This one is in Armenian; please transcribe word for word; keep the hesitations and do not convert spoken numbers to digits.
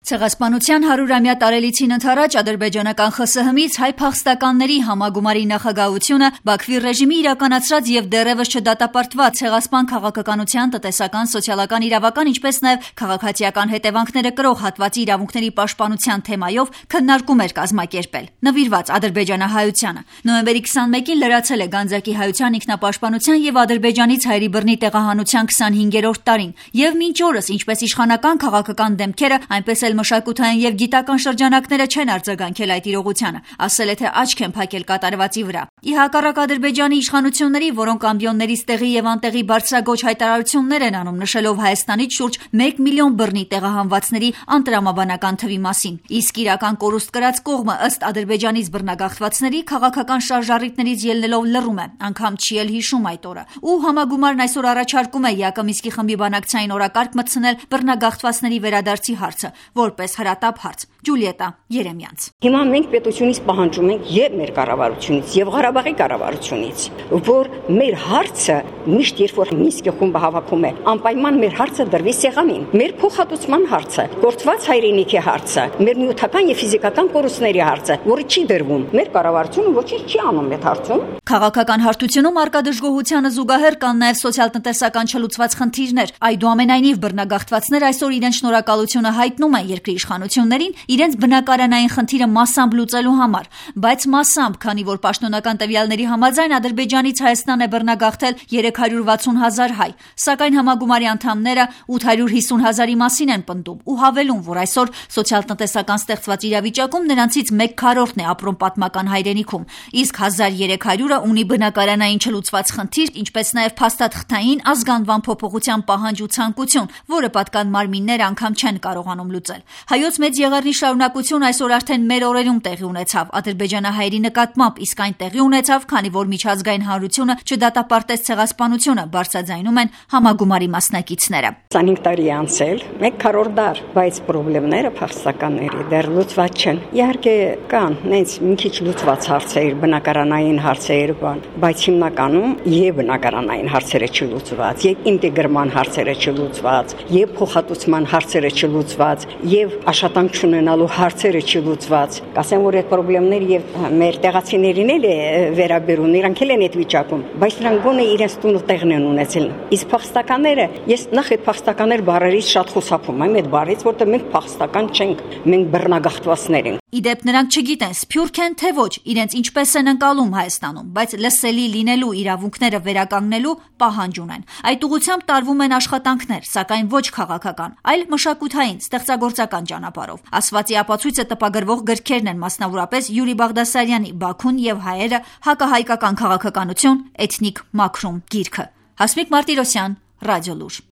Ցեղասպանության հարյուրամյա տարելիցին ընդառաջ ադրբեջանական ԽՍՀՄ-ից հայ փախստականների համագումարի նախագահությունը Բաքվի ռեժիմի իրականացրած եւ դեռևս չդատապարտված ցեղասպան քաղաքականության, տնտեսական, սոցիալական, իրավական, ինչպես նաեւ քաղաքացիական հետևանքները կրող հատվածի իրավունքների պաշտպանության թեմայով քննարկում էր կազմակերպել, նվիրված ադրբեջանահայությանը։ Նոյեմբերի քսանմեկին լրացել է Գանձակի հայության ինքնապաշտպանության եւ Ադրբեջանից հայերի բռնի տեղահանության քսանհինգերորդ տարին, եւ մինչ օրս ինչպես իշխանական քաղաքական դեմքերը, այնպես էլ մշակութային եւ գիտական շրջանակները չեն արձագանքել այդ իրողությանը, ասել է թե աչք են փակել կատարվածի վրա։ Ի հակառակ Ադրբեջանի իշխանությունների, որոնք ամբիոններից տեղի եւ անտեղի բարձրագոչ հայտարարություններ են անում, նշելով Հայաստանից շուրջ մեկ միլիոն բռնի տեղահանվածների անտրամաբանական թվի մասին, իսկ իրական կորուստ կրած կողմը ըստ Ադրբեջանից բռնագաղթվածների քաղաքական շարժառիթներից ելնելով լռում է, անգամ չի էլ հիշում այդ օրը։ Ու համագումարն այսօր առաջարկում է Յակոմիսկի խմբի բանակցային օրակարգ մտցնել բռնագաղթվածների վերադարձի հարցը, որպես հրատապ հարց։ Ջուլիետա Երեմյանց։ Հիմա մենք պետությունից պահանջում ենք եւ մեր կառավարությունից եւ Ղարաբաղի կառավարությունից, որ մեր հարցը միշտ երբ որ Մինսկի խումբը հավաքում է, անպայման մեր հարցը դրվի սեղանին։ Մեր փոխհատուցման հարցը, գործված հայրենիքի հարցը, մեր նյութական եւ ֆիզիկական կորուստների հարցը, որը չի դրվում։ Մեր կառավարությունը ոչինչ չի անում այդ հարցում։ Քաղաքական հարթությունում արկա դժգոհությանը զուգահեռ կան նաեւ սոցիալ-տնտեսական չլուծված խնդիրներ։ Այդուամենայնիվ բռնագաղթվածներ այսօր իրենց շնորհակալությունը հայտնում են երկրի իշխանություններին իրենց բնակարանային խնդիրը մասամբ լուծելու համար, բայց մասամբ, քանի որ պաշտոնական տվյալների համաձայն Ադրբեջանից Հայաստան է բռնագաղթել երեք հարյուր վաթսուն հազար հայ, սակայն համագումարի անդամները ութ հարյուր հիսուն հազարի մասին են պնդում ու հավելում, որ այսօր սոցիալ-տնտեսական ստեղծված իրավիճակում նրանցից մեկ քառորդն է ապրում պատմական հայրենիքում, իսկ հազար երեք հարյուրը ունի բնակարանային չլուծված խնդիր, ինչպես նաև փաստաթղթային ազգանվան փոփոխության պահանջ ու ցանկություն, որը պատկան մարմինները անգամ չեն կարողանում լուծել։ Հայոց մեծ եղեռնի շարունակություն այսօր արդեն մեր օրերում տեղի ունեցավ ադրբեջանահայերի նկատմամբ, իսկ այն տեղի ունեցավ, քանի որ միջազգային հանրությունը չդատապարտեց ցեղասպանությունը, բարձրաձայնում են համագումարի մասնակիցները։ քսանհինգ տարի է անցել, մեկ քառորդ դար, բայց խնդիրները փախստականների դեռ լուծված չեն։ Իհարկե կան նենց մի քիչ լուծված հարցեր, բնակարանային հարցեր, բայց հիմնականում եւ բնակարանային հարցերը չլուծված, եւ ինտեգրման հարցերը չլուծված, եւ փոխհատուցման հարցերը չլուծված, եւ աշխատանք չունենալու հարցերը չլուծված։ Կասեմ, որ այդ խնդիրները եւ մեր տեղացիներին էլ է վերաբերում, իրանք էլ են այդ վիճակում, բայց նրանք գոնե իրենց տունը տեղն են ունեցել։ Իսկ փախստականները, ես նախ այդ փախստականներ բառերից շատ խուսափում եմ այդ բառից, որտեղ մենք փախստական չենք, մենք բռնագաղթվածներ ենք։ Իդեպ նրանք չգիտեն սփյուռք են թե ոչ, իրենց ինչպես են ընկալում Հայաստանում, բայց լսելի լինելու իրավունքները վերականգնելու պահանջ ունեն։ Այդ ուղղությամբ տարվում են աշխատանքներ, սակայն ոչ քաղաքական, այլ մշակութային, ստեղծագործական ճանապարհով։ Ասվածի ապացույցը տպագրվող գրքերն են, մասնավորապես Յուրի Բաղդասարյանի «Բաքուն եւ հայերը. հակահայկական քաղաքականություն, էթնիկ մաքրում» գիրքը։ Հասմիկ Մարտիրոսյան, Ռադիոլուր։